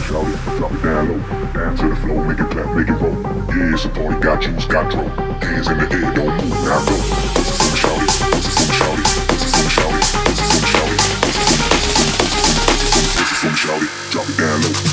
shout it, drop it down low, down to the floor, make it clap, make it roll. Yeah, it's a party, got juice, got dro. Hands in the air, don't move, now go. Shout it, shout it, shout it, shout it, shout it, drop it down low.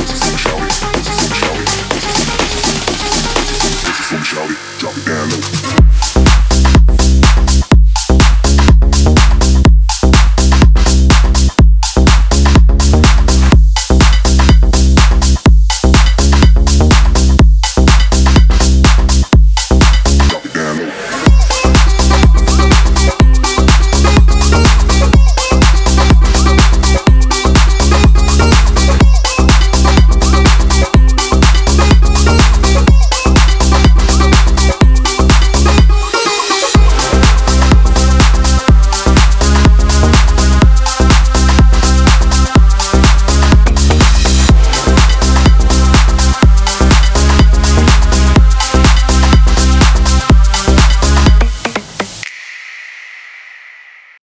Shout it, drop it down low.